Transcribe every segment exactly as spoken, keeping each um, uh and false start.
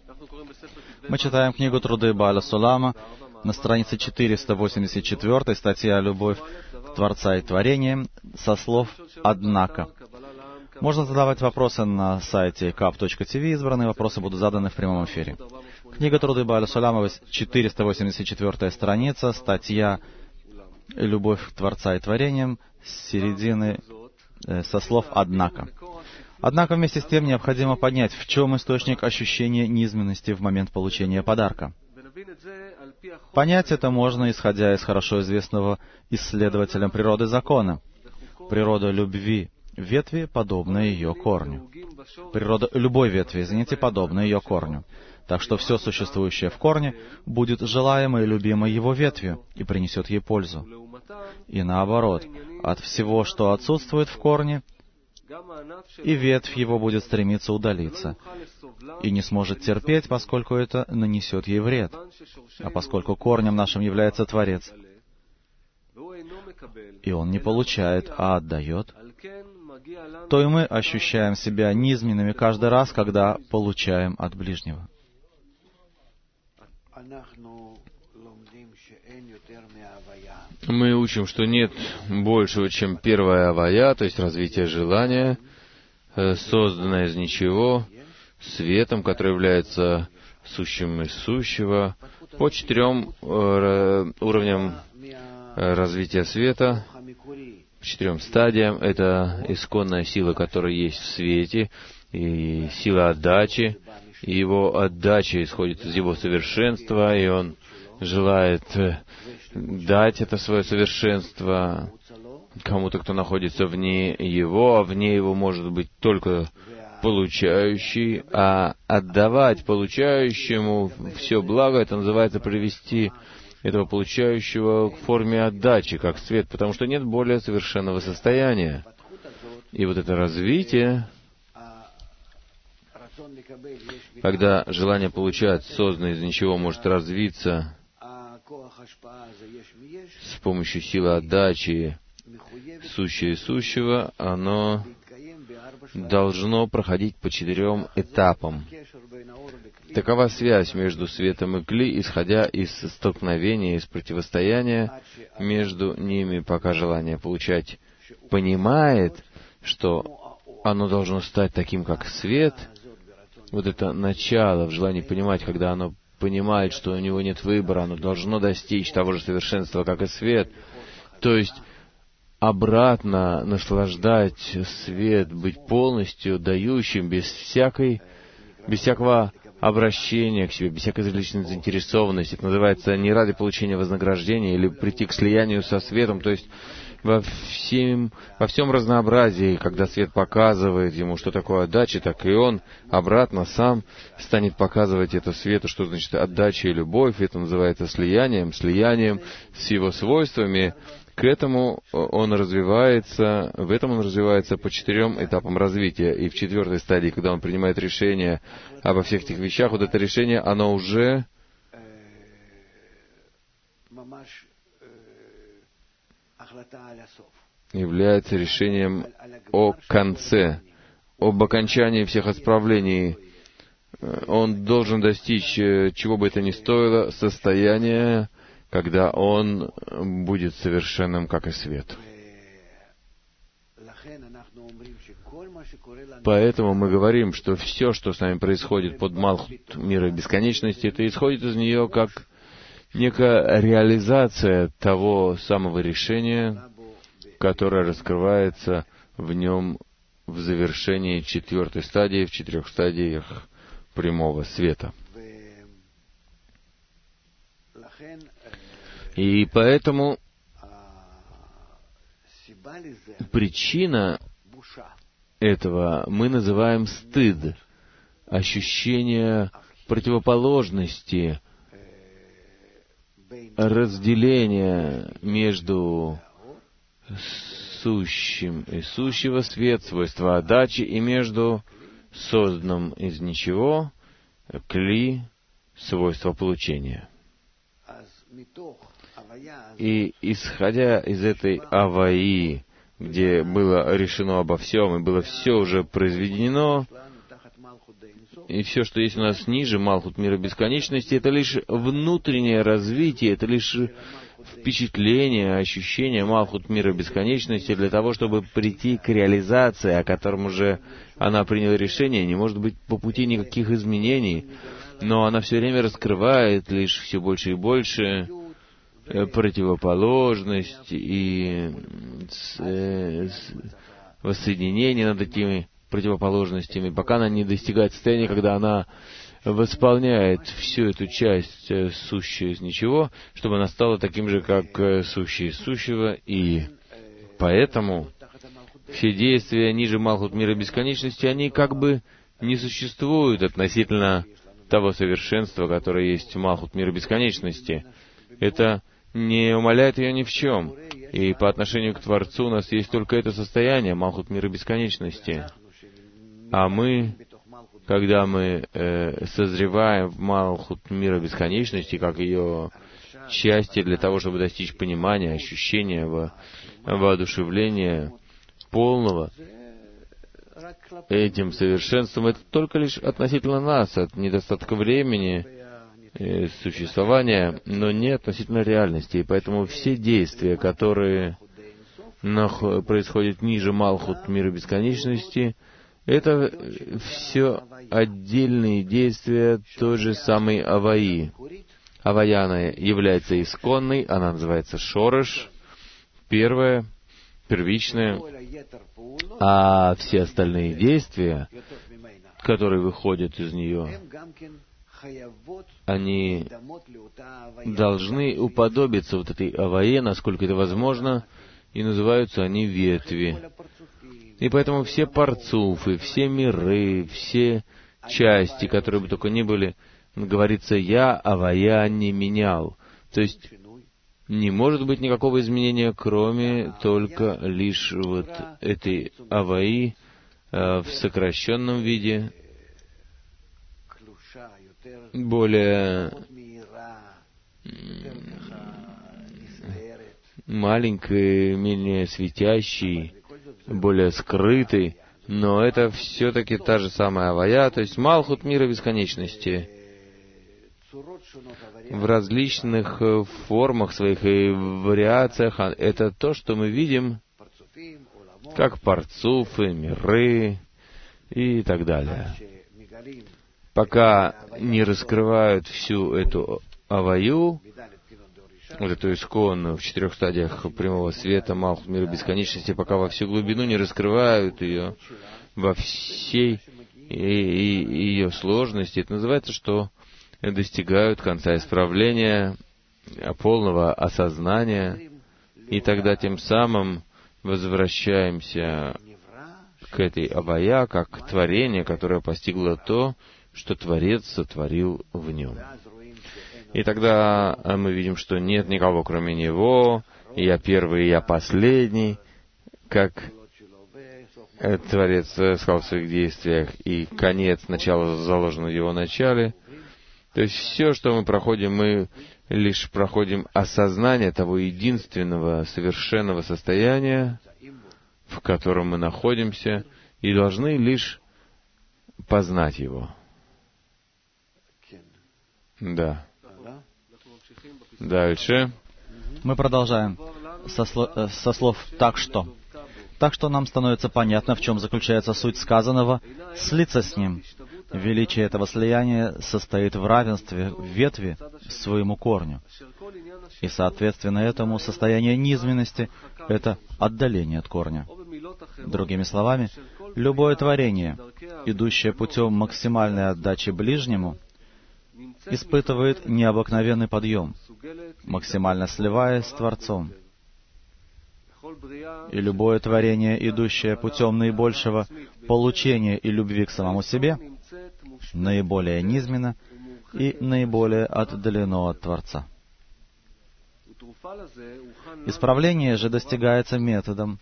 Мы читаем книгу «Труды Бааля Сулама» на странице четыреста восемьдесят четыре, статья «Любовь к Творца и творениям» со слов «Однако». Можно задавать вопросы на сайте кап точка ти ви, избранные вопросы будут заданы в прямом эфире. Книга «Труды Бааля Сулама», четыреста восемьдесят четвёртая страница, статья «Любовь к Творца и творениям» с середины, э, со слов «Однако». Однако вместе с тем необходимо понять, в чем источник ощущения низменности в момент получения подарка. Понять это можно, исходя из хорошо известного исследователям природы закона. Природа любви ветви подобна ее корню. Природа любой ветви, извините, подобна ее корню. Так что все существующее в корне будет желаемой и любимой его ветвью и принесет ей пользу. И наоборот, от всего, что отсутствует в корне, и ветвь его будет стремиться удалиться, и не сможет терпеть, поскольку это нанесет ей вред. А поскольку корнем нашим является Творец, и он не получает, а отдает, то и мы ощущаем себя низменными каждый раз, когда получаем от ближнего. Мы учим, что нет большего, чем первая авая, то есть развитие желания, созданное из ничего, светом, который является сущим из сущего, по четырем уровням развития света, по четырем стадиям. Это исконная сила, которая есть в свете, и сила отдачи, и его отдача исходит из его совершенства, и он желает дать это свое совершенство кому-то, кто находится вне его, а вне его может быть только получающий, а отдавать получающему все благо, это называется привести этого получающего к форме отдачи, как свет, потому что нет более совершенного состояния. И вот это развитие, когда желание получать, созданное из ничего, может развиться с помощью силы отдачи, сущее из сущего, оно должно проходить по четырем этапам. Такова связь между светом и кли, исходя из столкновения, из противостояния между ними, пока желание получать понимает, что оно должно стать таким, как свет. Вот это начало в желании понимать, когда оно понимает, что у него нет выбора, оно должно достичь того же совершенства, как и свет. То есть обратно наслаждать свет, быть полностью дающим, без всякой, без всякого обращения к себе, без всякой личной заинтересованности. Это называется не ради получения вознаграждения или прийти к слиянию со светом, то есть во всем, во всем разнообразии, когда свет показывает ему, что такое отдача, так и он обратно сам станет показывать это свету, что значит отдача и любовь. Это называется слиянием, слиянием с его свойствами. К этому он развивается, в этом он развивается по четырем этапам развития. И в четвертой стадии, когда он принимает решение обо всех этих вещах, вот это решение, оно уже является решением о конце, об окончании всех исправлений. Он должен достичь, чего бы это ни стоило, состояния, когда он будет совершенным, как и свет. Поэтому мы говорим, что все, что с нами происходит под Малхут мира бесконечности, это исходит из нее как некая реализация того самого решения, которое раскрывается в нем в завершении четвертой стадии, в четырех стадиях прямого света. И поэтому причина этого мы называем стыд, ощущение противоположности, разделения между сущим и сущего, свет, свойства отдачи, и между созданным из ничего, кли, свойства получения. И исходя из этой аваи, где было решено обо всем, и было все уже произведено, и все, что есть у нас ниже Малхут мира бесконечности, это лишь внутреннее развитие, это лишь впечатление, ощущение Малхут мира бесконечности для того, чтобы прийти к реализации, о котором уже она приняла решение. Не может быть по пути никаких изменений, но она все время раскрывает лишь все больше и больше противоположность и воссоединение над этими противоположностями, пока она не достигает состояния, когда она восполняет всю эту часть, сущую из ничего, чтобы она стала таким же, как сущее из сущего, и поэтому все действия ниже Малхут мира бесконечности, они как бы не существуют относительно того совершенства, которое есть в Малхут мира бесконечности. Это не умаляет ее ни в чем. И по отношению к Творцу у нас есть только это состояние Малхут мира бесконечности. А мы, когда мы э, созреваем в Малхут мира бесконечности, как ее части для того, чтобы достичь понимания, ощущения, во, воодушевления полного этим совершенством, это только лишь относительно нас, от недостатка времени, э, существования, но не относительно реальности. И поэтому все действия, которые нах- происходят ниже Малхут мира бесконечности, это все отдельные действия той же самой Аваи. Авая, она является исконной, она называется Шореш, первая, первичная, а все остальные действия, которые выходят из нее, они должны уподобиться вот этой Авае, насколько это возможно, и называются они ветви. И поэтому все парцуфы, все миры, все части, которые бы только ни были, говорится, я Авая не менял. То есть не может быть никакого изменения, кроме только лишь вот этой Аваи э, в сокращенном виде, более маленькой, менее светящей, более скрытый, но это все-таки та же самая Авая, то есть Малхут мира бесконечности в различных формах своих и вариациях. Это то, что мы видим, как парцуфы, миры и так далее. Пока не раскрывают всю эту Аваю, вот эту исконную в четырех стадиях прямого света, Малхут мира бесконечности, пока во всю глубину не раскрывают ее во всей и, и, и ее сложности, это называется, что достигают конца исправления, полного осознания, и тогда тем самым возвращаемся к этой Авая, как к творению, которое постигло то, что Творец сотворил в нем. И тогда мы видим, что нет никого, кроме Него, я первый, я последний, как Творец сказал в своих действиях, и конец, начало заложено в Его начале. То есть все, что мы проходим, мы лишь проходим осознание того единственного совершенного состояния, в котором мы находимся, и должны лишь познать Его. Да. Дальше. Мы продолжаем со, сло, со слов «так что». Так что нам становится понятно, в чем заключается суть сказанного «слиться с Ним». Величие этого слияния состоит в равенстве ветви своему корню. И, соответственно, этому состояние низменности — это отдаление от корня. Другими словами, любое творение, идущее путем максимальной отдачи ближнему, испытывает необыкновенный подъем, максимально сливаясь с Творцом. И любое творение, идущее путем наибольшего получения и любви к самому себе, наиболее низменно и наиболее отдалено от Творца. Исправление же достигается методом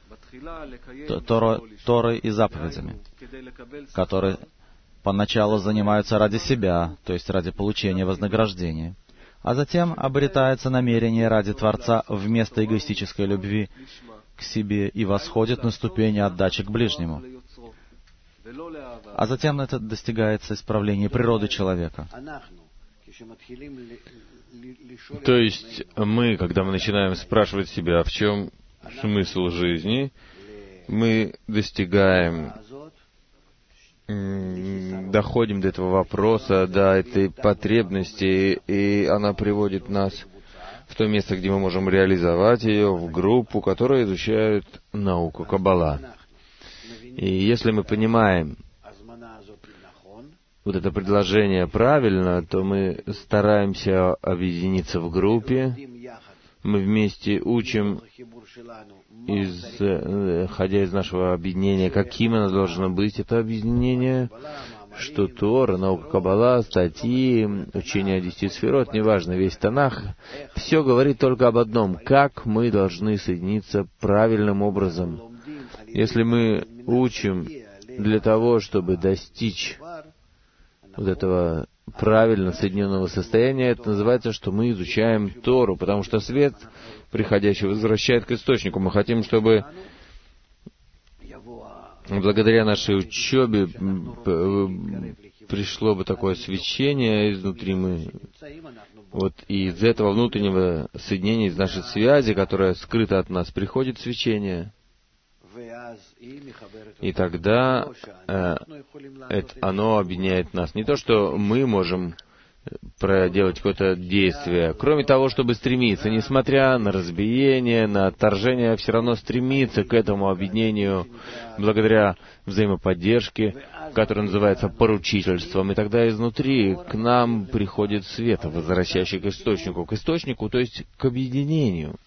Торой и заповедями, которые поначалу занимаются ради себя, то есть ради получения вознаграждения, а затем обретается намерение ради Творца вместо эгоистической любви к себе и восходит на ступени отдачи к ближнему. А затем это достигается исправление природы человека. То есть мы, когда мы начинаем спрашивать себя, в чем смысл жизни, мы достигаем, доходим до этого вопроса, до этой потребности, и она приводит нас в то место, где мы можем реализовать ее, в группу, которая изучает науку Каббала. И если мы понимаем вот это предложение правильно, то мы стараемся объединиться в группе, мы вместе учим, исходя из нашего объединения, каким оно должно быть, это объединение, что Тора, наука Каббала, статьи, учение о десяти сферот, неважно, весь Танах, все говорит только об одном, как мы должны соединиться правильным образом. Если мы учим для того, чтобы достичь вот этого правильно соединенного состояния, это называется, что мы изучаем Тору, потому что свет, приходящий, возвращает к источнику. Мы хотим, чтобы благодаря нашей учебе пришло бы такое свечение изнутри. Мы вот из этого внутреннего соединения, из нашей связи, которая скрыта от нас, приходит свечение. И тогда э, это, оно объединяет нас. Не то, что мы можем проделать какое-то действие, кроме того, чтобы стремиться, несмотря на разбиение, на отторжение, все равно стремиться к этому объединению благодаря взаимоподдержке, которая называется поручительством. И тогда изнутри к нам приходит свет, возвращающий к источнику. К источнику, то есть к объединению,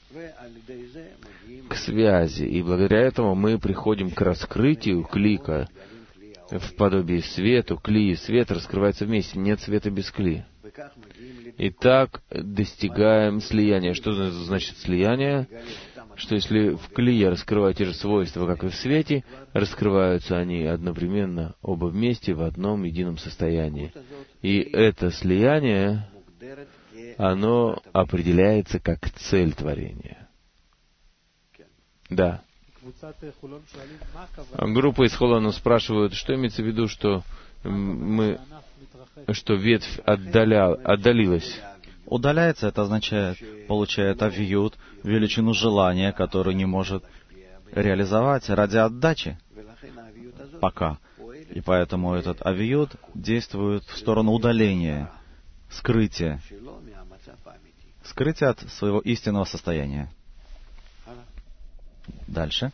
к связи. И благодаря этому мы приходим к раскрытию клика в подобии свету. Кли и свет раскрываются вместе. Нет света без кли. И так достигаем слияния. Что значит слияние? Что если в кли я раскрываю те же свойства, как и в свете, раскрываются они одновременно, оба вместе, в одном едином состоянии. И это слияние, оно определяется как цель творения. Да. Группа из Холона спрашивают, что имеется в виду, что мы, что ветвь отдаля, отдалилась. Удаляется, это означает, получает авиют, величину желания, которую не может реализовать ради отдачи пока. И поэтому этот авиют действует в сторону удаления, скрытия, скрытия от своего истинного состояния. Дальше.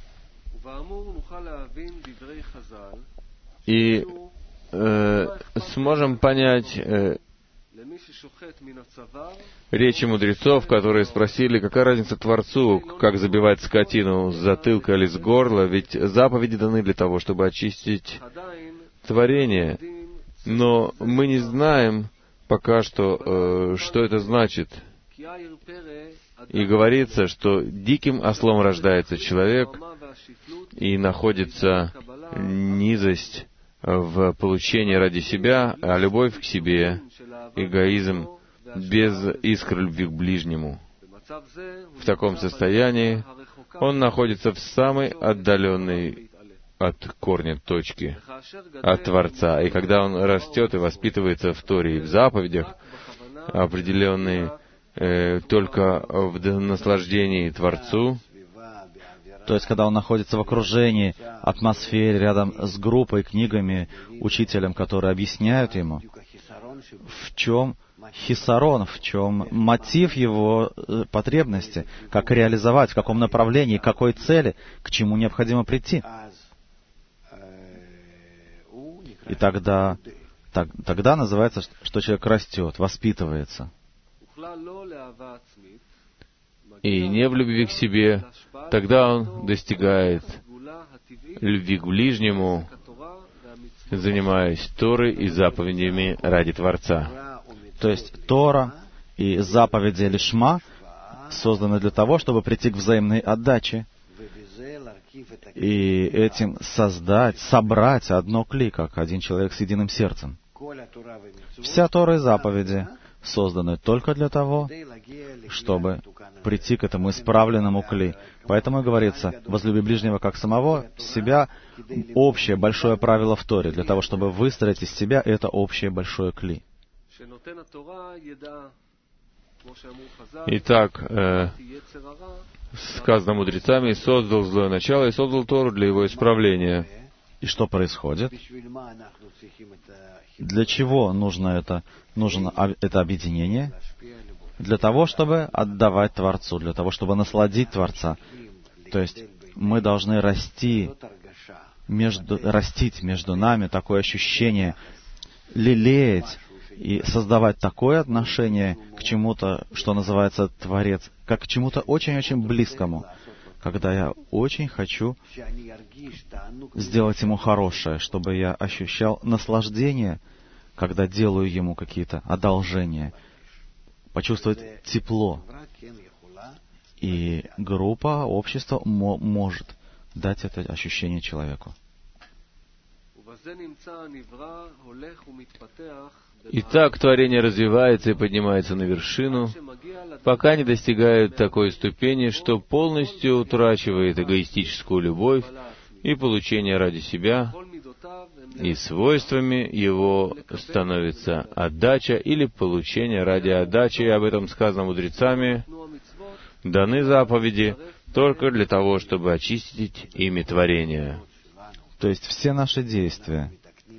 И э, сможем понять э, речи мудрецов, которые спросили, какая разница Творцу, как забивать скотину с затылка или с горла, ведь заповеди даны для того, чтобы очистить творение. Но мы не знаем пока что, э, что это значит. И говорится, что диким ослом рождается человек, и находится низость в получении ради себя, а любовь к себе, эгоизм, без искры любви к ближнему. В таком состоянии он находится в самой отдаленной от корня точки, от Творца. И когда он растет и воспитывается в Торе и в заповедях, определенные э, только в наслаждении Творцу, то есть, когда он находится в окружении, атмосфере, рядом с группой, книгами, учителем, которые объясняют ему, в чем хисарон, в чем мотив его потребности, как реализовать, в каком направлении, к какой цели, к чему необходимо прийти. И тогда, так, тогда называется, что человек растет, воспитывается. И не в любви к себе, тогда он достигает любви к ближнему, занимаясь Торой и заповедями ради Творца. То есть Тора и заповеди или Шма созданы для того, чтобы прийти к взаимной отдаче и этим создать, собрать одно кли, как один человек с единым сердцем. Вся Тора и заповеди созданы только для того, чтобы прийти к этому исправленному кли. Поэтому и говорится, возлюби ближнего как самого себя, общее большое правило в Торе, для того, чтобы выстроить из себя это общее большое кли. Итак, э, сказано мудрецами, создал злое начало и создал Тору для его исправления. И что происходит? Для чего нужно это, нужно это объединение? Для того, чтобы отдавать Творцу, для того, чтобы насладить Творца. То есть мы должны расти, между, растить между нами такое ощущение, лелеять и создавать такое отношение к чему-то, что называется Творец, как к чему-то очень-очень близкому, когда я очень хочу сделать ему хорошее, чтобы я ощущал наслаждение, когда делаю ему какие-то одолжения, почувствовать тепло. И группа, общество мо- может дать это ощущение человеку. Итак, творение развивается и поднимается на вершину, пока не достигает такой ступени, что полностью утрачивает эгоистическую любовь и получение ради себя, и свойствами его становится отдача или получение ради отдачи, и об этом сказано мудрецами, даны заповеди только для того, чтобы очистить ими творение. То есть все наши действия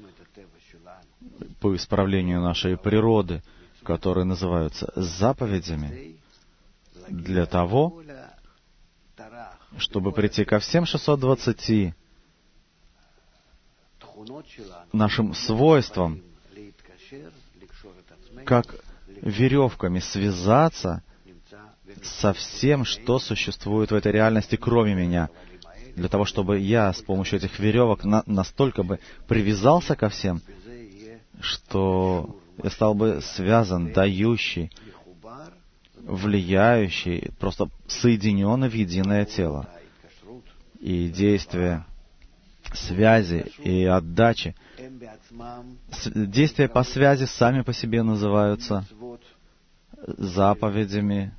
по исправлению нашей природы, которые называются заповедями, для того, чтобы прийти ко всем шестьсот двадцати нашим свойствам, как веревками связаться со всем, что существует в этой реальности, кроме меня, для того, чтобы я с помощью этих веревок на, настолько бы привязался ко всем, что я стал бы связан, дающий, влияющий, просто соединенный в единое тело. И действия связи и отдачи, действия по связи сами по себе называются заповедями.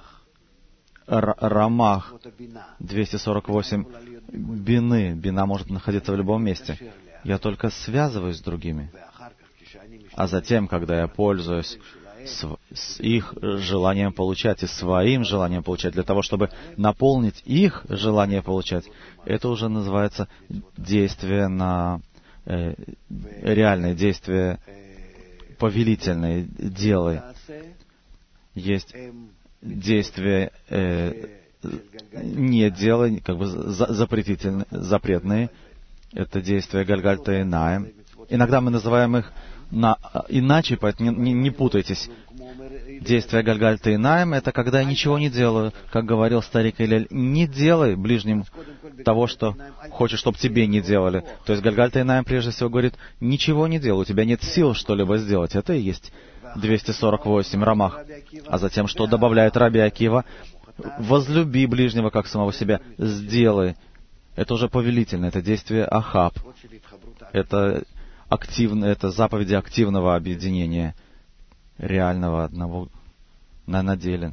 Рамах, двести сорок восемь бины. Бина может находиться в любом месте. Я только связываюсь с другими. А затем, когда я пользуюсь с, с их желанием получать и своим желанием получать, для того, чтобы наполнить их желание получать, это уже называется действие на э, реальное действие повелительное, делай. Есть действия э, не делай, как бы за, запретительные, запретные. Это действия Гальгальта и Наем. Иногда мы называем их на, иначе, поэтому не, не, не путайтесь. Действия Гальгальта и Наем — это когда я ничего не делаю. Как говорил старик Илель, не делай ближним того, что хочешь, чтобы тебе не делали. То есть Гальгальта и Наем прежде всего говорит, ничего не делай, у тебя нет сил что-либо сделать. Это и есть двести сорок восемь Рамах. А затем, что добавляет Раби Акива? Возлюби ближнего, как самого себя. Сделай. Это уже повелительно. Это действие Ахаб. Это, активно, это заповеди активного объединения, реального одного на, на деле.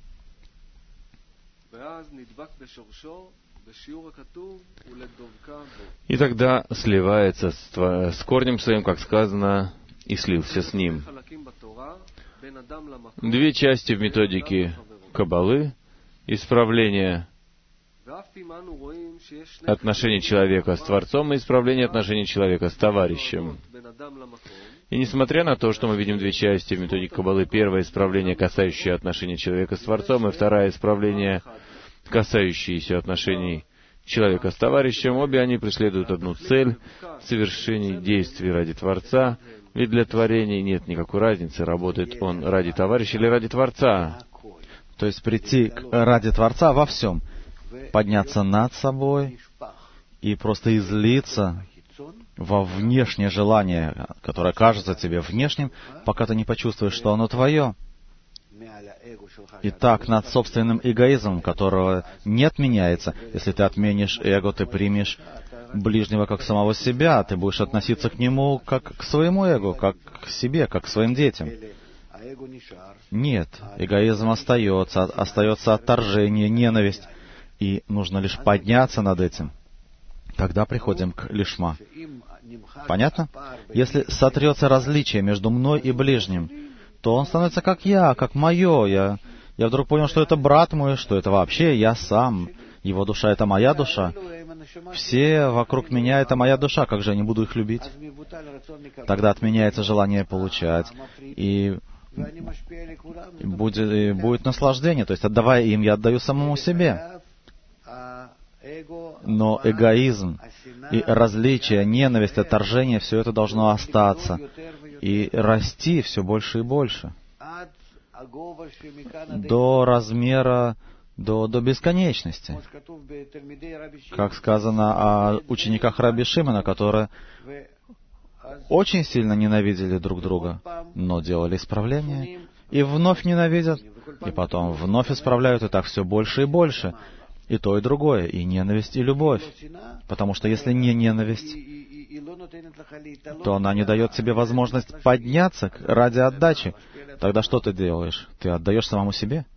И тогда сливается с, тва- с корнем своим, как сказано, и слился с ним. Две части в методике Каббалы — исправление отношений человека с Творцом и исправление отношений человека с товарищем. И несмотря на то, что мы видим две части в методике Каббалы, первое — исправление, касающее отношений человека с Творцом, и второе — исправление, касающееся отношений человека с товарищем, обе они преследуют одну цель — совершение действий ради Творца, ведь для творения нет никакой разницы, работает он ради товарища или ради Творца. То есть прийти к, ради Творца во всем, подняться над собой и просто излиться во внешнее желание, которое кажется тебе внешним, пока ты не почувствуешь, что оно твое. И так над собственным эгоизмом, которого не отменяется. Если ты отменишь эго, ты примешь ближнего как самого себя, ты будешь относиться к нему как к своему эго, как к себе, как к своим детям. Нет, эгоизм остается, остается отторжение, ненависть, и нужно лишь подняться над этим. Тогда приходим к лишма. Понятно? Если сотрется различие между мной и ближним, то он становится как я, как мое. Я, я вдруг понял, что это брат мой, что это вообще я сам. Его душа — это моя душа. Все вокруг меня — это моя душа. Как же я не буду их любить? Тогда отменяется желание получать. И будет, и будет наслаждение. То есть, отдавая им, я отдаю самому себе. Но эгоизм и различие, ненависть, отторжение — все это должно остаться и расти все больше и больше до размера, до, до бесконечности. Как сказано о учениках Раби Шимона, которые очень сильно ненавидели друг друга, но делали исправление, и вновь ненавидят, и потом вновь исправляют, и так все больше и больше. И то, и другое, и ненависть, и любовь. Потому что если не ненависть, то она не дает тебе возможность подняться ради отдачи. Тогда что ты делаешь? Ты отдаешь самому себе?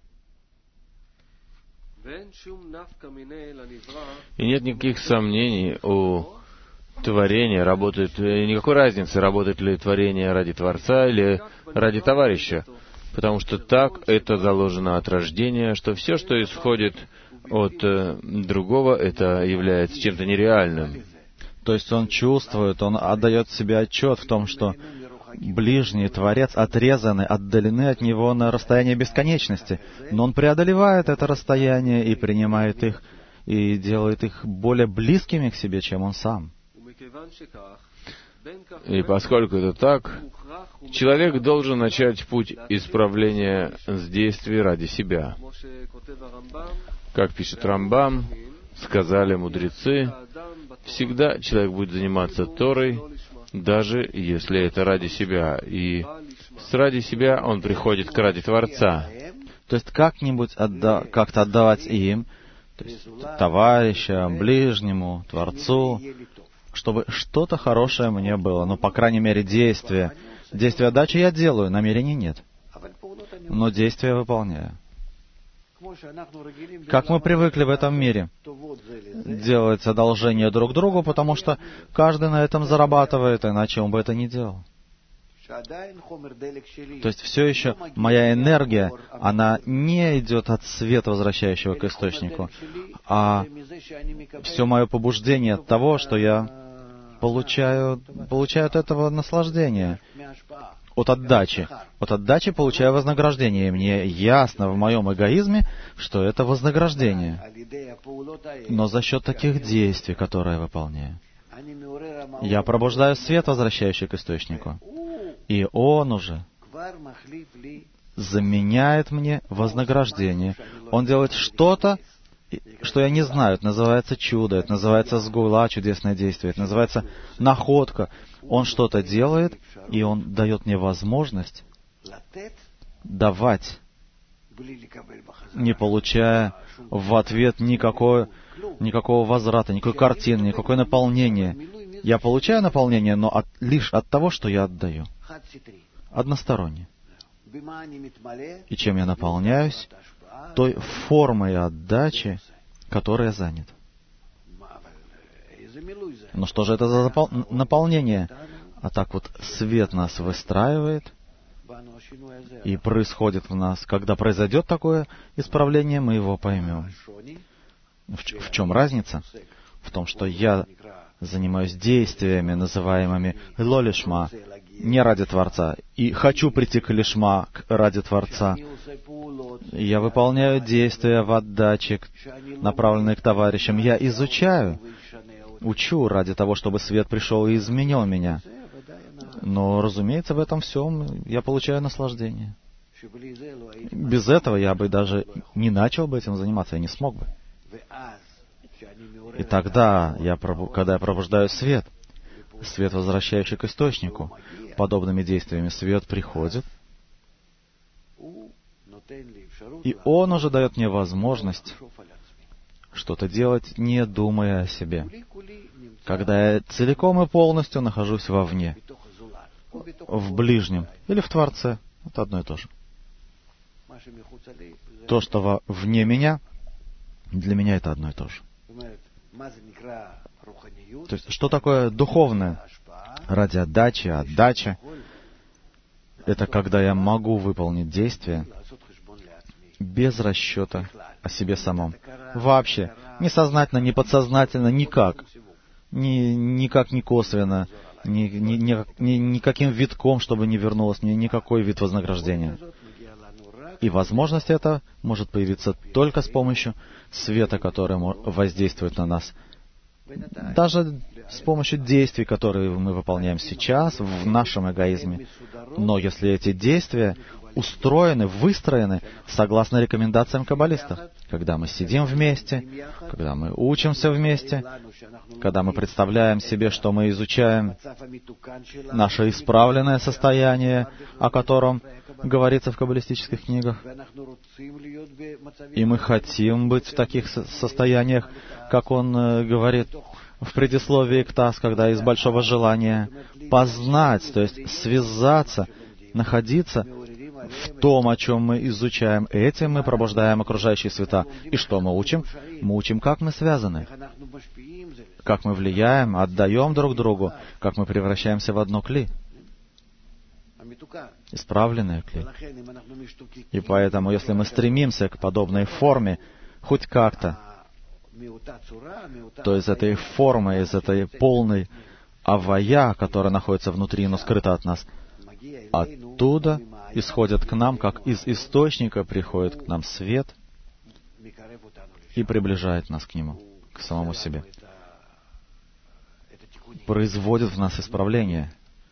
И нет никаких сомнений у творения, работает, никакой разницы, работает ли творение ради Творца или ради товарища. Потому что так это заложено от рождения, что все, что исходит от э, другого, это является чем-то нереальным. То есть он чувствует, он отдает себе отчет в том, что ближний Творец отрезаны, отдалены от него на расстояние бесконечности. Но он преодолевает это расстояние и принимает их, и делает их более близкими к себе, чем он сам. И поскольку это так, человек должен начать путь исправления с действий ради себя. Как пишет Рамбам, сказали мудрецы, всегда человек будет заниматься Торой, даже если это ради себя. И с ради себя он приходит к ради Творца. То есть как-нибудь отда... как-то отдавать им, то есть товарищам, ближнему, Творцу, чтобы что-то хорошее мне было, ну, по крайней мере, действие. Действие отдачи я делаю, намерений нет. Но действия выполняю. Как мы привыкли в этом мире делать одолжение друг другу, потому что каждый на этом зарабатывает, иначе он бы это не делал. То есть все еще моя энергия, она не идет от света, возвращающего к источнику, а все мое побуждение от того, что я получаю, получаю от этого наслаждение, от отдачи. От отдачи получаю вознаграждение. И мне ясно в моем эгоизме, что это вознаграждение. Но за счет таких действий, которые я выполняю, я пробуждаю свет, возвращающий к источнику. И он уже заменяет мне вознаграждение. Он делает что-то, что я не знаю. Это называется чудо, это называется сгула, чудесное действие, это называется находка. Он что-то делает, и он дает мне возможность давать, не получая в ответ никакой, никакого возврата, никакой картины, никакое наполнение. Я получаю наполнение, но от, лишь от того, что я отдаю. Односторонне. И чем я наполняюсь? Той формой отдачи, которой я занят. Но что же это за запол- наполнение? А так вот свет нас выстраивает, и происходит в нас. Когда произойдет такое исправление, мы его поймем. В, ч- в чем разница? В том, что я занимаюсь действиями, называемыми лолишма, не ради Творца, и хочу прийти к лишма ради Творца. Я выполняю действия в отдаче, направленные к товарищам. Я изучаю, учу ради того, чтобы свет пришел и изменил меня. Но, разумеется, в этом всем я получаю наслаждение. Без этого я бы даже не начал бы этим заниматься, я не смог бы. И тогда, я, когда я пробуждаю свет, свет, возвращающий к источнику, подобными действиями свет приходит, и он уже дает мне возможность что-то делать, не думая о себе. когда я целиком и полностью нахожусь вовне, в ближнем или в Творце. Это одно и то же. То, что во, вне меня, для меня это одно и то же. То есть, что такое духовное? Ради отдачи, отдача. Это когда я могу выполнить действие без расчета о себе самом. Вообще. Ни сознательно, ни подсознательно, никак. Ни, никак не косвенно. Ни, ни, ни, ни, никаким витком, чтобы не вернулось ни, никакой вид вознаграждения. И возможность эта может появиться только с помощью света, который воздействует на нас. Даже с помощью действий, которые мы выполняем сейчас в нашем эгоизме. Но если эти действия устроены, выстроены согласно рекомендациям каббалистов, когда мы сидим вместе, когда мы учимся вместе, когда мы представляем себе, что мы изучаем наше исправленное состояние, о котором говорится в каббалистических книгах, и мы хотим быть в таких состояниях, как он говорит в предисловии к ТАСС, когда из большого желания познать, то есть связаться, находиться в том, о чем мы изучаем. Этим мы пробуждаем окружающие света. И что мы учим? Мы учим, как мы связаны, как мы влияем, отдаем друг другу, как мы превращаемся в одно кли, исправленное кли. И поэтому, если мы стремимся к подобной форме, хоть как-то, то из этой формы, из этой полной авая, которая находится внутри, но скрыта от нас, оттуда исходит к нам, как из источника приходит к нам свет и приближает нас к Нему, к самому себе. Производит в нас исправление,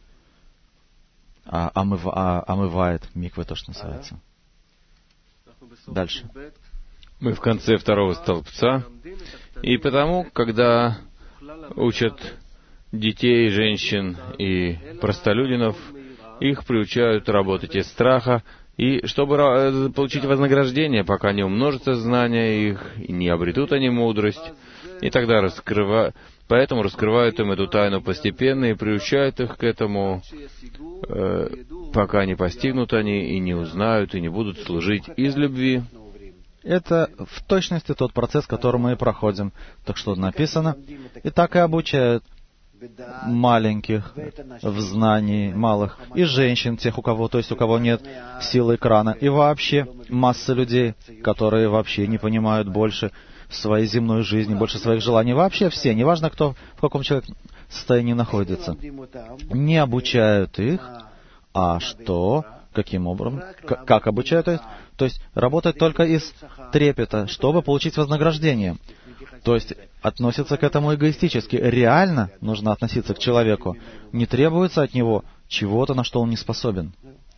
а, омыв, а, омывает микве, то, что называется. Дальше. Мы в конце второго столбца, и потому, когда учат детей, женщин и простолюдинов, их приучают работать из страха, и чтобы получить вознаграждение, пока не умножится знания их, и не обретут они мудрость, и тогда раскрывают, поэтому раскрывают им эту тайну постепенно и приучают их к этому, э, пока не постигнут они, и не узнают, и не будут служить из любви. Это в точности тот процесс, который мы и проходим. Так что написано, и так и обучают маленьких в знании, малых, и женщин, тех, у кого, то есть у кого нет силы экрана, и вообще масса людей, которые вообще не понимают больше своей земной жизни, больше своих желаний. Вообще все, неважно, кто в каком человек состоянии находится. Не обучают их, а что, каким образом, к- как обучают их? То есть работать только из трепета, чтобы получить вознаграждение. То есть относится к этому эгоистически. Реально нужно относиться к человеку. Не требуется от него чего-то, на что он не способен.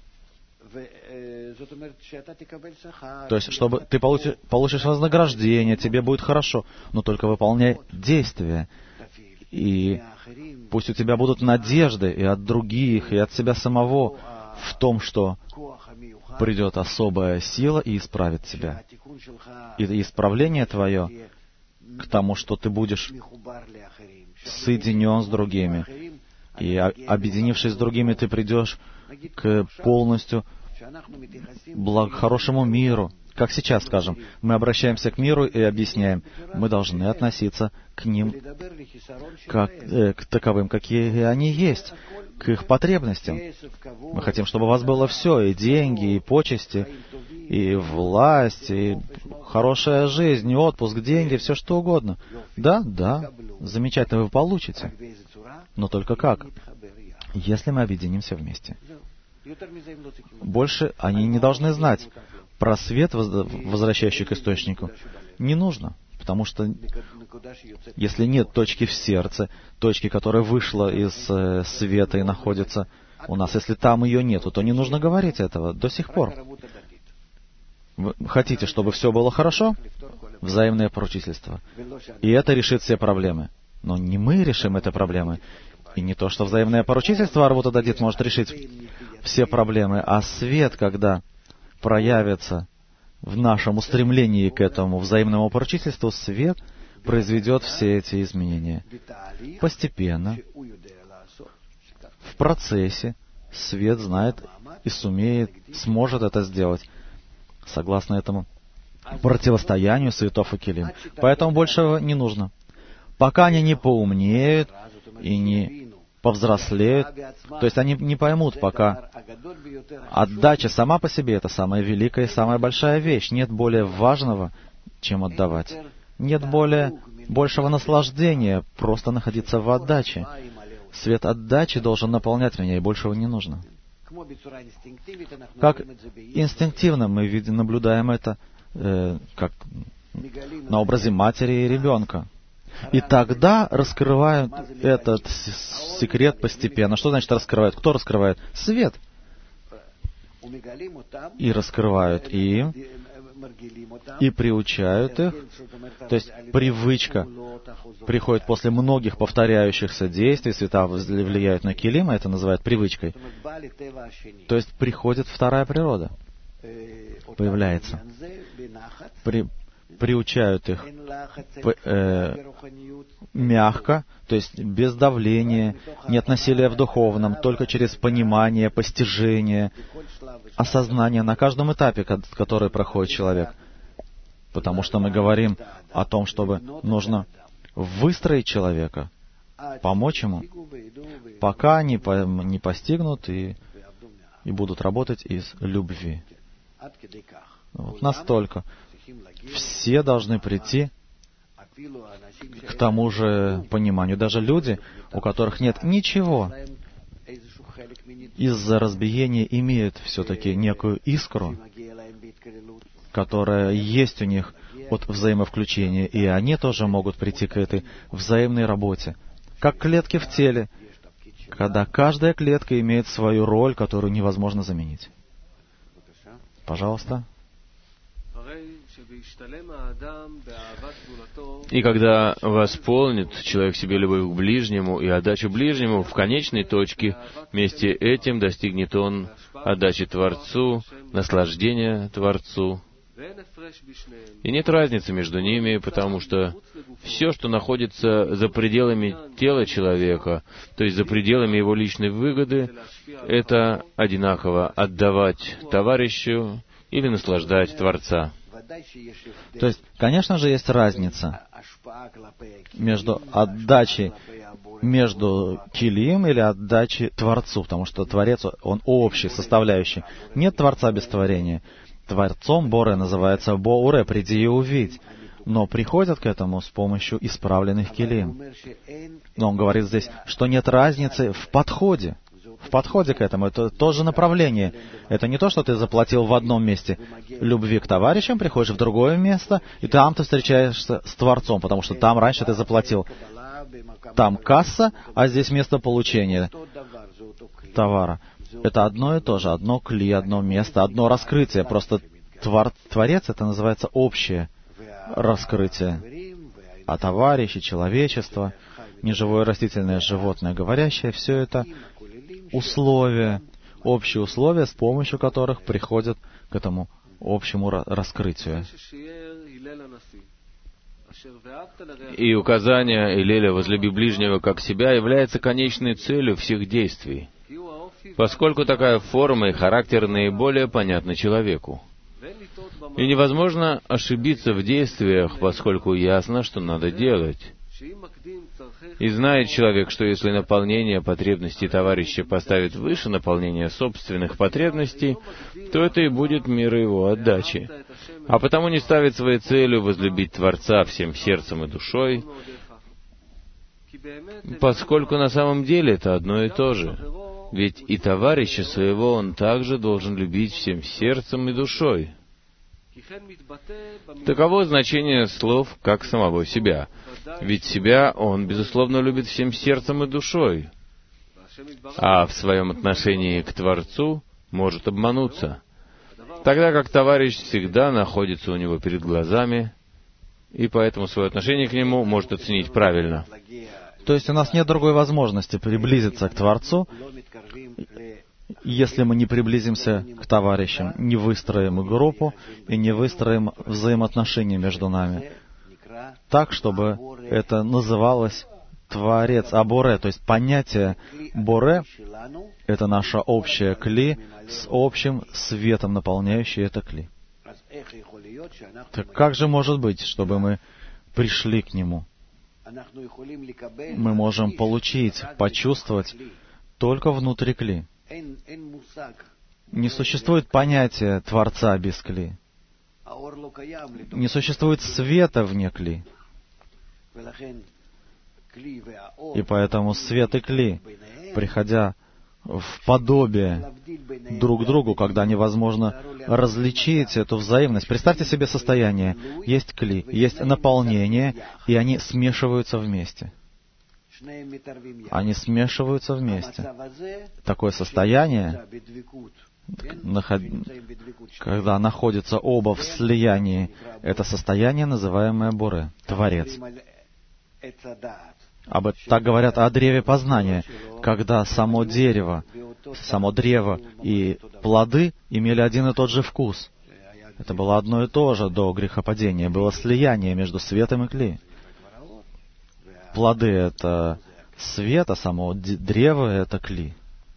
То есть, чтобы ты получишь, получишь вознаграждение, тебе будет хорошо, но только выполняй действия. И пусть у тебя будут надежды и от других, и от себя самого в том, что придет особая сила и исправит тебя. И исправление твое к тому, что ты будешь соединен с другими. И объединившись с другими, ты придешь к полностью благ, хорошему миру. Как сейчас, скажем, мы обращаемся к миру и объясняем, мы должны относиться к ним как, э, к таковым, какие они есть, к их потребностям. Мы хотим, чтобы у вас было все, и деньги, и почести, и власть, и хорошая жизнь, и отпуск, деньги, все что угодно. Да, да, замечательно, вы получите. Но только как? Если мы объединимся вместе. Больше они не должны знать. Про свет, возвращающий к источнику, не нужно. Потому что если нет точки в сердце, точки, которая вышла из э, света и находится у нас, если там ее нету, то не нужно говорить этого до сих пор. Вы хотите, чтобы все было хорошо? Взаимное поручительство. И это решит все проблемы. Но не мы решим эти проблемы. И не то, что взаимное поручительство Арвута Дадит может решить все проблемы, а свет, когда проявится в нашем устремлении к этому взаимному поручительству, свет произведет все эти изменения. Постепенно, в процессе, свет знает и сумеет, сможет это сделать, согласно этому противостоянию светов и келим. Поэтому большего не нужно. Пока они не поумнеют и не повзрослеют, то есть они не поймут, пока отдача сама по себе — это самая великая и самая большая вещь. Нет более важного, чем отдавать. Нет более большего наслаждения просто находиться в отдаче. Свет отдачи должен наполнять меня, и большего не нужно. Как инстинктивно мы видим, наблюдаем это, э, как на образе матери и ребенка. И тогда раскрывают этот секрет постепенно. Что значит раскрывают? Кто раскрывает? Свет. И раскрывают им, и приучают их. То есть привычка приходит после многих повторяющихся действий, света влияют на килим, а это называют привычкой. То есть приходит вторая природа, появляется. При, приучают их э, мягко, то есть без давления, нет насилия в духовном, только через понимание, постижение, осознание на каждом этапе, который проходит человек. Потому что мы говорим о том, чтобы нужно выстроить человека, помочь ему, пока они не постигнут и, и будут работать из любви. Вот настолько. Все должны прийти к тому же пониманию. Даже люди, у которых нет ничего, из-за разбиения имеют все-таки некую искру, которая есть у них от взаимовключения, и они тоже могут прийти к этой взаимной работе. Как клетки в теле, когда каждая клетка имеет свою роль, которую невозможно заменить. Пожалуйста. И когда восполнит человек в себе любовь к ближнему и отдачу ближнему, в конечной точке, вместе этим достигнет он отдачи Творцу, наслаждения Творцу. И нет разницы между ними, потому что все, что находится за пределами тела человека, то есть за пределами его личной выгоды, это одинаково отдавать товарищу или наслаждать Творца. То есть, конечно же, есть разница между отдачей между килим или отдачей Творцу, потому что Творец, он общий, составляющий. Нет Творца без творения. Творцом Боре называется Боуре, приди и увидь. Но приходят к этому с помощью исправленных килим. Но он говорит здесь, что нет разницы в подходе. В подходе к этому. Это тоже направление. Это не то, что ты заплатил в одном месте любви к товарищам, приходишь в другое место, и там ты встречаешься с Творцом, потому что там раньше ты заплатил. Там касса, а здесь место получения товара. Это одно и то же. Одно кли, одно место, одно раскрытие. Просто твор, Творец — это называется общее раскрытие. А товарищи, человечество, неживое растительное, животное, говорящее, все это условия, общие условия, с помощью которых приходят к этому общему раскрытию. И указание Илеля «возлюби ближнего как себя» является конечной целью всех действий, поскольку такая форма и характер наиболее понятны человеку. И невозможно ошибиться в действиях, поскольку ясно, что надо делать. И знает человек, что если наполнение потребностей товарища поставит выше наполнения собственных потребностей, то это и будет мера его отдачи. А потому не ставит своей целью возлюбить Творца всем сердцем и душой, поскольку на самом деле это одно и то же. Ведь и товарища своего он также должен любить всем сердцем и душой. Таково значение слов «как самого себя». Ведь себя он, безусловно, любит всем сердцем и душой, а в своем отношении к Творцу может обмануться, тогда как товарищ всегда находится у него перед глазами, и поэтому свое отношение к нему может оценить правильно. То есть у нас нет другой возможности приблизиться к Творцу, если мы не приблизимся к товарищам, не выстроим группу и не выстроим взаимоотношения между нами. так, чтобы это называлось Творец, Аборе. То есть понятие Боре — это наша общая кли с общим светом, наполняющий это кли. Так как же может быть, чтобы мы пришли к Нему? Мы можем получить, почувствовать только внутри кли. Не существует понятия Творца без кли. Не существует света вне кли. И поэтому свет и кли, приходя в подобие друг другу, когда невозможно различить эту взаимность. Представьте себе состояние. Есть кли, есть наполнение, и они смешиваются вместе. Они смешиваются вместе. Такое состояние, когда находятся оба в слиянии, это состояние, называемое Боре, Творец. Об этом так говорят о древе познания, когда само дерево, само древо и плоды имели один и тот же вкус. Это было одно и то же до грехопадения, было слияние между светом и кли. Плоды — это свет, а само древо — это кли.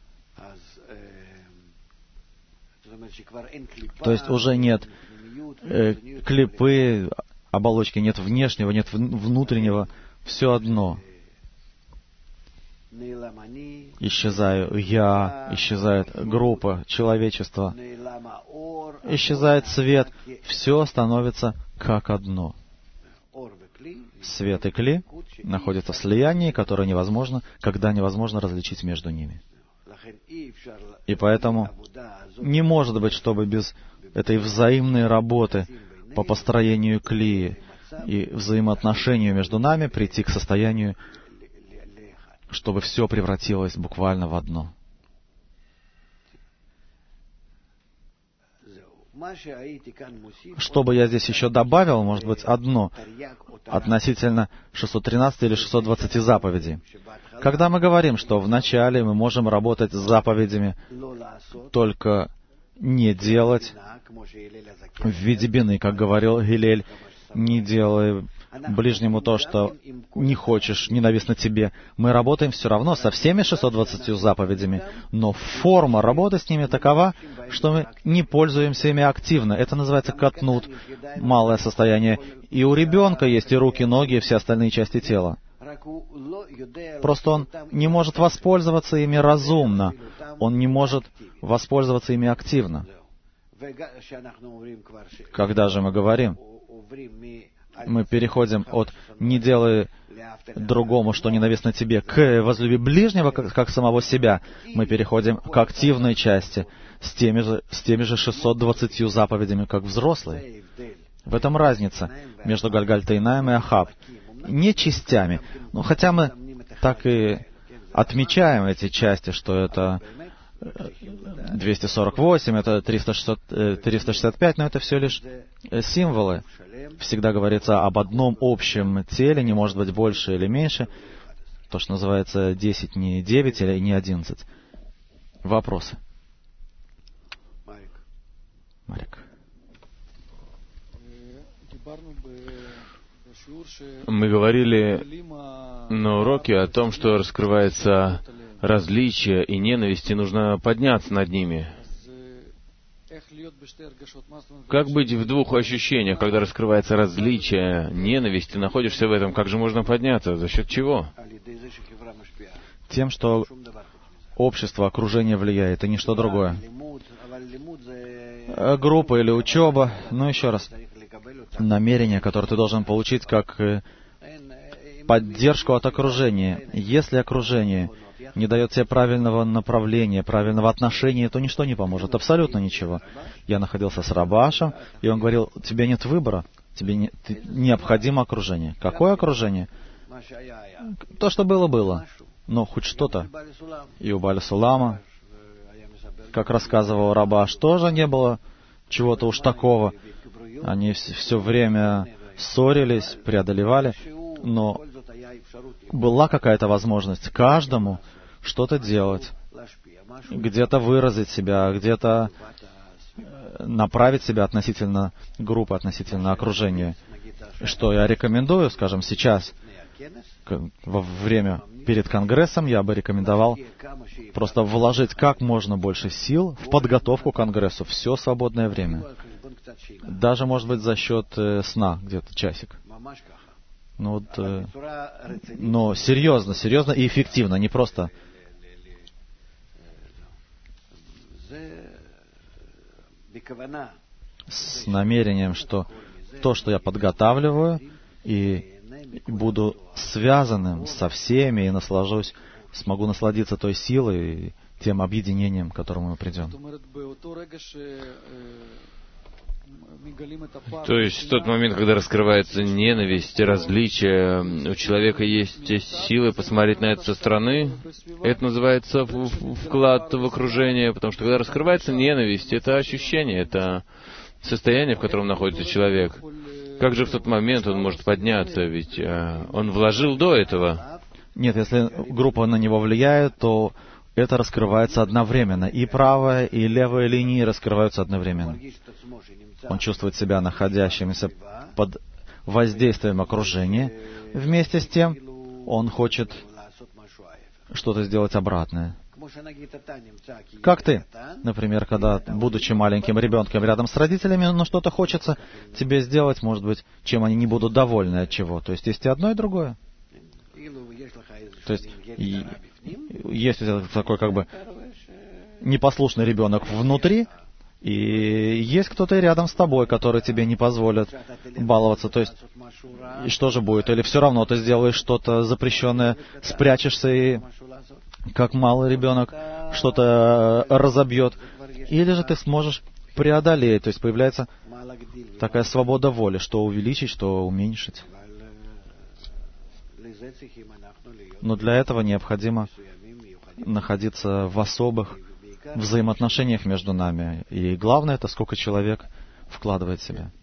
То есть уже нет э, клипы, оболочки, нет внешнего, нет внутреннего, все одно. Исчезаю я, исчезает группа, человечество, исчезает свет, все становится как одно. Свет и кли находятся в слиянии, которое невозможно, когда невозможно различить между ними. И поэтому не может быть, чтобы без этой взаимной работы по построению клии и взаимоотношению между нами прийти к состоянию, чтобы все превратилось буквально в одно. Что бы я здесь еще добавил, может быть, одно относительно шестьсот тринадцатой или шестьсот двадцати заповедей. Когда мы говорим, что вначале мы можем работать с заповедями, только не делать в виде бины, как говорил Гилель, не делай ближнему то, что не хочешь, ненавистно тебе. Мы работаем все равно со всеми шестьюстами двадцатью заповедями, но форма работы с ними такова, что мы не пользуемся ими активно. Это называется катнут, малое состояние. И у ребенка есть и руки, ноги, и все остальные части тела. Просто он не может воспользоваться ими разумно. Он не может воспользоваться ими активно. Когда же мы говорим, мы переходим от «не делай другому, что ненавистно тебе», к «возлюби ближнего, как, как самого себя», мы переходим к активной части с теми же, с теми же шестьюстами двадцатью заповедями, как взрослые. В этом разница между Гальгальт-Эйнаем и Ахав. Не частями. Но хотя мы так и отмечаем эти части, что это двести сорок восемь, это триста шестьдесят пять, но это все лишь символы. Всегда говорится об одном общем теле, не может быть больше или меньше. То, что называется десять, не девять или не одиннадцать. Вопросы? Марик. Мы говорили на уроке о том, что раскрывается различие и ненависть, и нужно подняться над ними. Как быть в двух ощущениях, когда раскрывается различие, ненависть, ты находишься в этом, как же можно подняться? За счет чего? Тем, что общество, окружение влияет, и ничто другое. Группа или учеба, ну еще раз, намерение, которое ты должен получить как поддержку от окружения. Если окружение не дает тебе правильного направления, правильного отношения, то ничто не поможет, абсолютно ничего. Я находился с Рабашем, и он говорил, у тебя нет выбора, тебе не, ты, необходимо окружение. Какое окружение? То, что было, было. Но хоть что-то. И у Баля Сулама, как рассказывал Рабаш, тоже не было чего-то уж такого. Они все время ссорились, преодолевали, но была какая-то возможность каждому что-то делать, где-то выразить себя, где-то направить себя относительно группы, относительно окружения. что я рекомендую, скажем, сейчас, во время перед Конгрессом, я бы рекомендовал просто вложить как можно больше сил в подготовку к Конгрессу все свободное время. Даже, может быть, за счет э, сна, где-то часик. Ну, вот, э, но серьезно, серьезно и эффективно, не просто... С намерением, что то, что я подготавливаю, и буду связанным со всеми, и наслажусь, смогу насладиться той силой и тем объединением, к которому мы придем. То есть в тот момент, когда раскрывается ненависть, различия, у человека есть силы посмотреть на это со стороны, это называется вклад в окружение, потому что когда раскрывается ненависть, это ощущение, это состояние, в котором находится человек. Как же в тот момент он может подняться, ведь э, он вложил до этого? Нет, если группа на него влияет, то это раскрывается одновременно. И правая, и левая линии раскрываются одновременно. Он чувствует себя находящимся под воздействием окружения. Вместе с тем, он хочет что-то сделать обратное. Как ты, например, когда, будучи маленьким ребенком рядом с родителями, ну что-то хочется тебе сделать, может быть, чем они не будут довольны от чего. То есть есть и одно, и другое. То есть и, есть такой как бы непослушный ребенок внутри, и есть кто-то рядом с тобой, который тебе не позволит баловаться. То есть, и что же будет? Или все равно ты сделаешь что-то запрещенное, спрячешься и, как малый ребенок, что-то разобьет. Или же ты сможешь преодолеть. То есть появляется такая свобода воли, что увеличить, что уменьшить. Но для этого необходимо находиться в особых взаимоотношениях между нами. И главное, это сколько человек вкладывает в себя.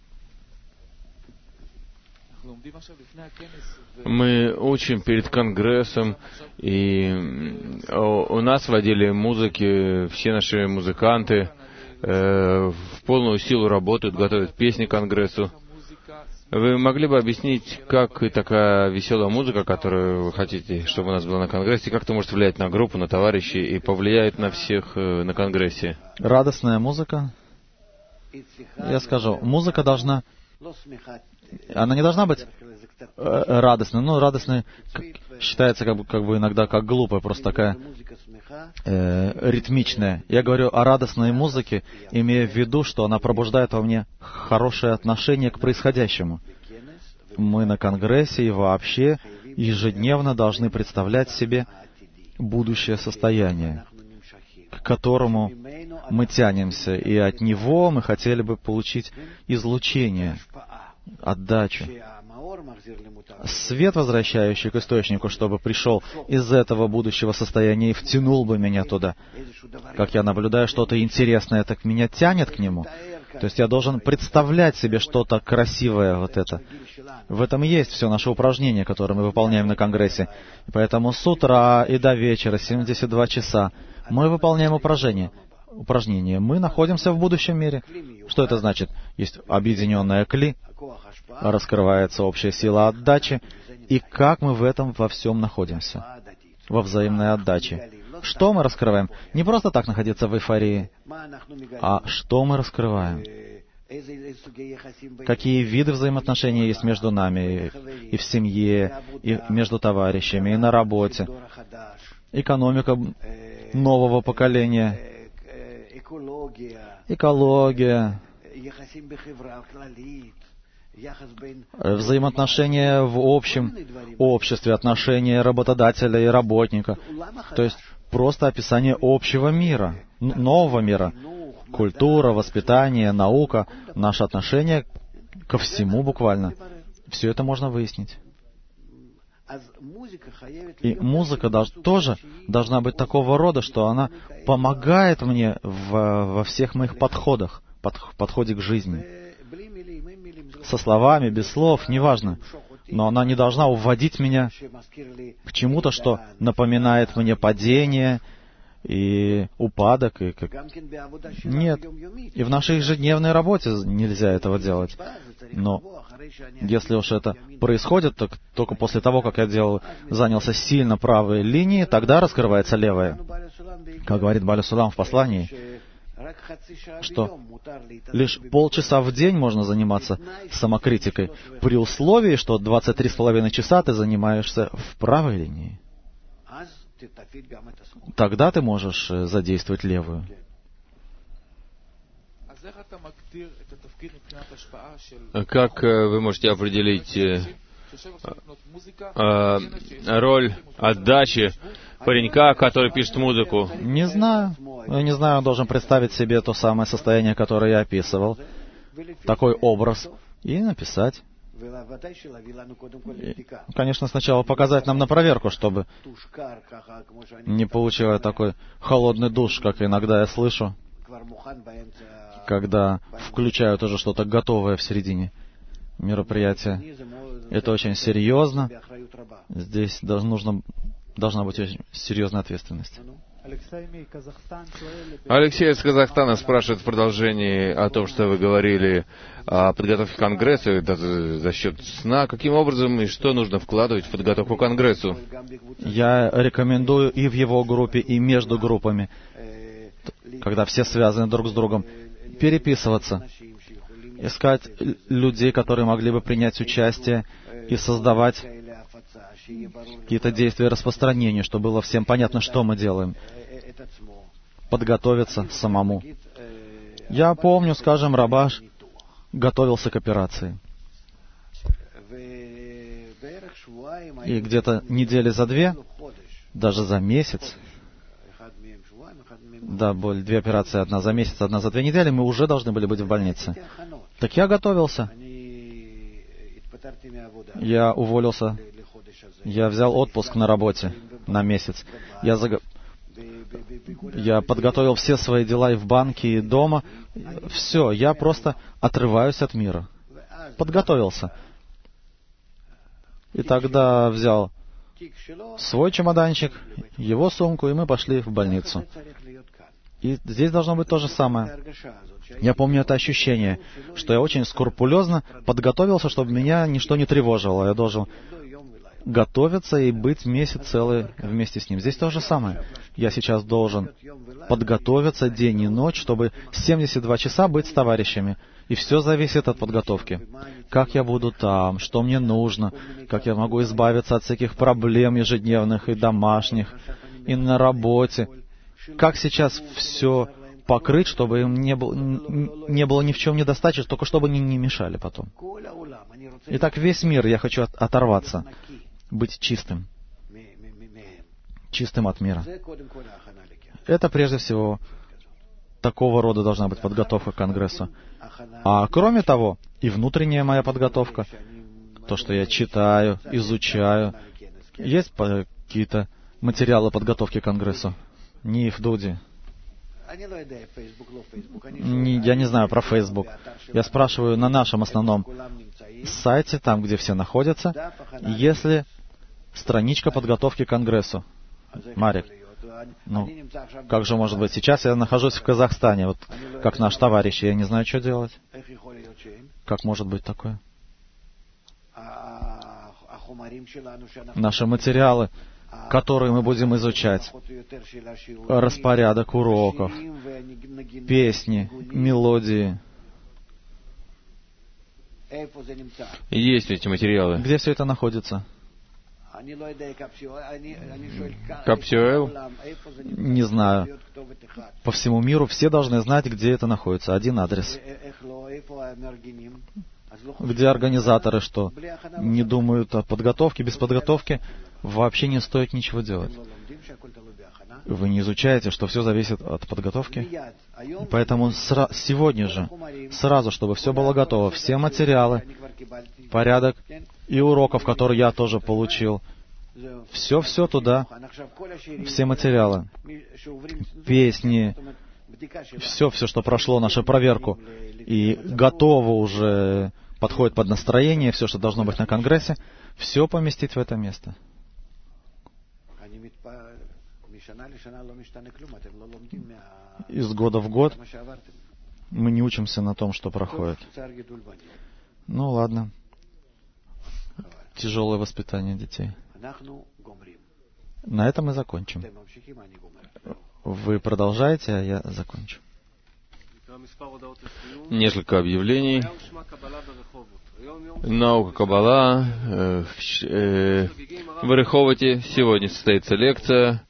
Мы учим перед Конгрессом, и у нас в отделе музыки все наши музыканты э, в полную силу работают, готовят песни к Конгрессу. Вы могли бы объяснить, как и такая веселая музыка, которую вы хотите, чтобы у нас была на Конгрессе, как это может влиять на группу, на товарищей и повлияет на всех на Конгрессе? Радостная музыка. Я скажу, музыка должна... Она не должна быть радостной. Ну, радостной считается как бы, как бы иногда как глупая, просто такая э, ритмичная. Я говорю о радостной музыке, имея в виду, что она пробуждает во мне хорошее отношение к происходящему. Мы на Конгрессе и вообще ежедневно должны представлять себе будущее состояние, к которому мы тянемся, и от него мы хотели бы получить излучение, отдачу. Свет, возвращающий к источнику, чтобы пришел из этого будущего состояния и втянул бы меня туда. Как я наблюдаю что-то интересное, так меня тянет к нему. То есть я должен представлять себе что-то красивое, вот это. В этом и есть все наше упражнение, которое мы выполняем на Конгрессе. И поэтому с утра и до вечера, семьдесят два часа, мы выполняем упражнение. Упражнение. Мы находимся в будущем мире. Что это значит? Есть объединенная кли, раскрывается общая сила отдачи, и как мы в этом во всем находимся? Во взаимной отдаче. Что мы раскрываем? Не просто так находиться в эйфории, а что мы раскрываем? Какие виды взаимоотношений есть между нами, и в семье, и между товарищами, и на работе. Экономика нового поколения, экология, взаимоотношения в общем обществе, отношения работодателя и работника. То есть просто описание общего мира, нового мира. Культура, воспитание, наука, наше отношение ко всему буквально. Все это можно выяснить. И музыка дож, тоже должна быть такого рода, что она помогает мне в, во всех моих подходах, под, подходе к жизни. Со словами, без слов, неважно. Но она не должна уводить меня к чему-то, что напоминает мне падение и упадок, и как... Нет. И в нашей ежедневной работе нельзя этого делать. Но если уж это происходит, то только после того, как я делал, занялся сильно правой линией, тогда раскрывается левая. Как говорит Бааля Сулам в послании, что лишь полчаса в день можно заниматься самокритикой, при условии, что двадцать три с половиной часа ты занимаешься в правой линии. Тогда ты можешь задействовать левую. Как вы можете определить э, э, роль отдачи паренька, который пишет музыку? Не знаю. Я не знаю, он должен представить себе то самое состояние, которое я описывал, такой образ, и написать. И, конечно, сначала показать нам на проверку, чтобы не получилось такой холодный душ, как иногда я слышу, когда включают уже что-то готовое в середине мероприятия. Это очень серьезно. Здесь нужно, должна быть очень серьезная ответственность. Алексей из Казахстана спрашивает в продолжении о том, что вы говорили о подготовке к Конгрессу за счет сна. Каким образом и что нужно вкладывать в подготовку к Конгрессу? Я рекомендую и в его группе, и между группами, когда все связаны друг с другом, переписываться, искать людей, которые могли бы принять участие и создавать какие-то действия распространения, чтобы было всем понятно, что мы делаем. Подготовиться самому. Я помню, скажем, Рабаш готовился к операции. И где-то недели за две, даже за месяц, да, более две операции, одна за месяц, одна за две недели, мы уже должны были быть в больнице. Так я готовился. Я уволился. Я взял отпуск на работе на месяц. Я, заг... я подготовил все свои дела и в банке, и дома. Все, я просто отрываюсь от мира. Подготовился. И тогда взял свой чемоданчик, его сумку, и мы пошли в больницу. И здесь должно быть то же самое. Я помню это ощущение, что я очень скрупулезно подготовился, чтобы меня ничто не тревожило. Я должен готовиться и быть месяц целый вместе с ним. Здесь то же самое. Я сейчас должен подготовиться день и ночь, чтобы семьдесят два часа быть с товарищами. И все зависит от подготовки. Как я буду там, что мне нужно, как я могу избавиться от всяких проблем ежедневных и домашних, и на работе. Как сейчас все покрыть, чтобы им не было, не было ни в чем недостачи, только чтобы они не мешали потом. Итак, весь мир я хочу от, оторваться, быть чистым, чистым от мира. Это прежде всего такого рода должна быть подготовка к Конгрессу. А кроме того, и внутренняя моя подготовка, то, что я читаю, изучаю, есть какие-то материалы подготовки к Конгрессу? Не в Дуди. Не, я не знаю про Facebook. Я спрашиваю на нашем основном сайте, там, где все находятся, если страничка подготовки к Конгрессу. Марик, ну, как же может быть? Сейчас я нахожусь в Казахстане, вот как наш товарищ, я не знаю, что делать. Как может быть такое? Наши материалы, которые мы будем изучать, распорядок уроков, песни, мелодии. Есть эти материалы. Где все это находится? Капсюэл? Не знаю. По всему миру все должны знать, где это находится. Один адрес. Где организаторы что? Не думают о подготовке. Без подготовки вообще не стоит ничего делать. Вы не изучаете, что все зависит от подготовки? Поэтому сра- сегодня же, сразу, чтобы все было готово, все материалы, порядок и уроков, которые я тоже получил, все-все туда, все материалы, песни, все-все, что прошло нашу проверку и готово уже, подходит под настроение, все, что должно быть на Конгрессе, все поместить в это место. из года в год мы не учимся на том, что проходит. Ну ладно. Тяжелое воспитание детей. На этом мы закончим. Вы продолжаете, а я закончу. Несколько объявлений. Наука Каббала. Э, э, в Реховоте сегодня состоится лекция.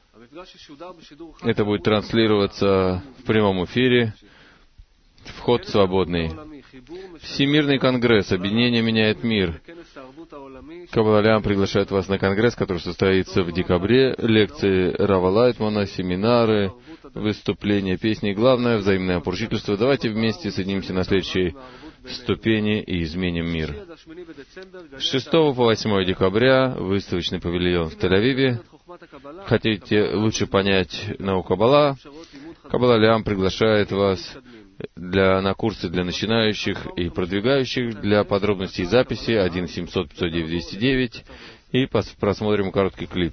Это будет транслироваться в прямом эфире. Вход свободный. Всемирный конгресс. Объединение меняет мир. Каббала Лям приглашает вас на конгресс, который состоится в декабре. Лекции Рава Лайтмана, семинары, выступления, песни. Главное — взаимное поручительство. Давайте вместе соединимся на следующей ступени и изменим мир. С шестого по восьмое декабря выставочный павильон в Тель-Авиве. Хотите лучше понять науку Каббала? Каббала Лям приглашает вас для, на курсы для начинающих и продвигающих. Для подробностей и записи один семьсот пятьсот девять двести девять. И пос, просмотрим короткий клип.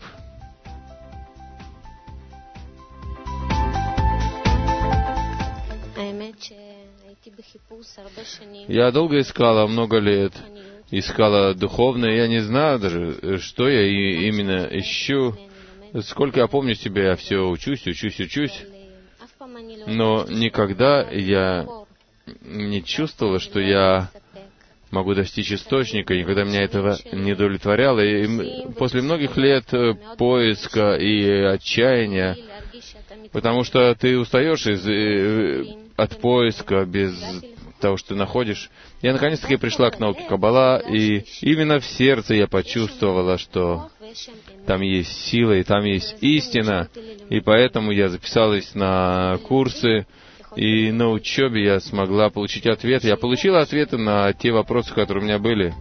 Я долго искала, много лет, искала духовное. Я не знаю даже, что я и именно ищу. Сколько я помню себя, я все учусь, учусь, учусь. Но никогда я не чувствовала, что я могу достичь источника, никогда меня этого не удовлетворяло. И после многих лет поиска и отчаяния, потому что ты устаешь из, от поиска без того, что ты находишь, я наконец-таки пришла к науке Каббала, и именно в сердце я почувствовала, что там есть сила, и там есть истина, и поэтому я записалась на курсы, и на учебе я смогла получить ответ. Я получила ответы на те вопросы, которые у меня были.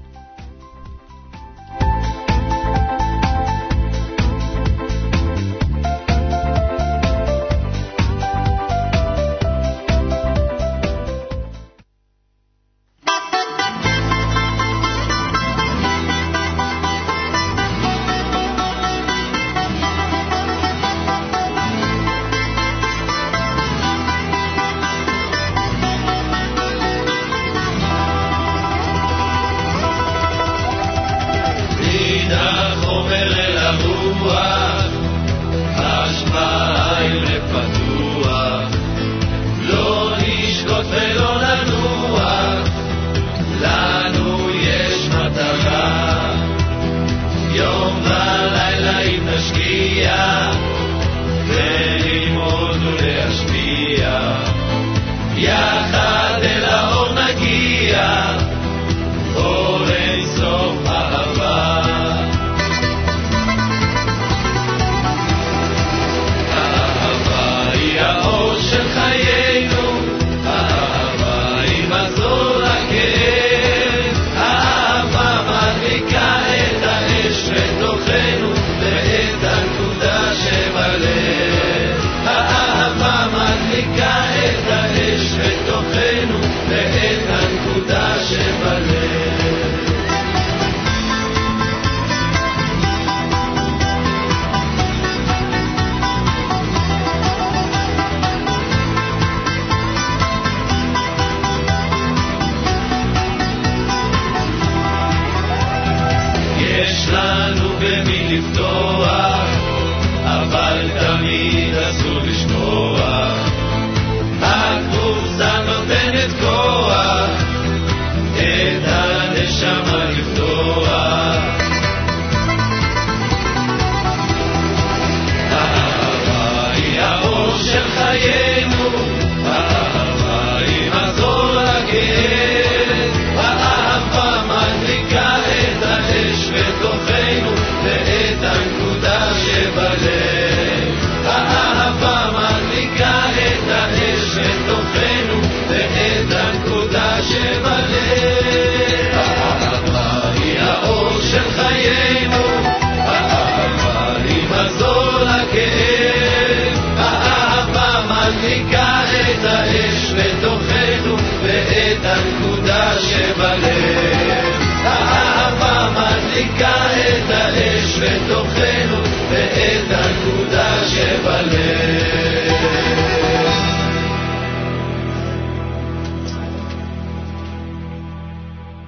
הנקודה שבלב, האהבה מדליקה את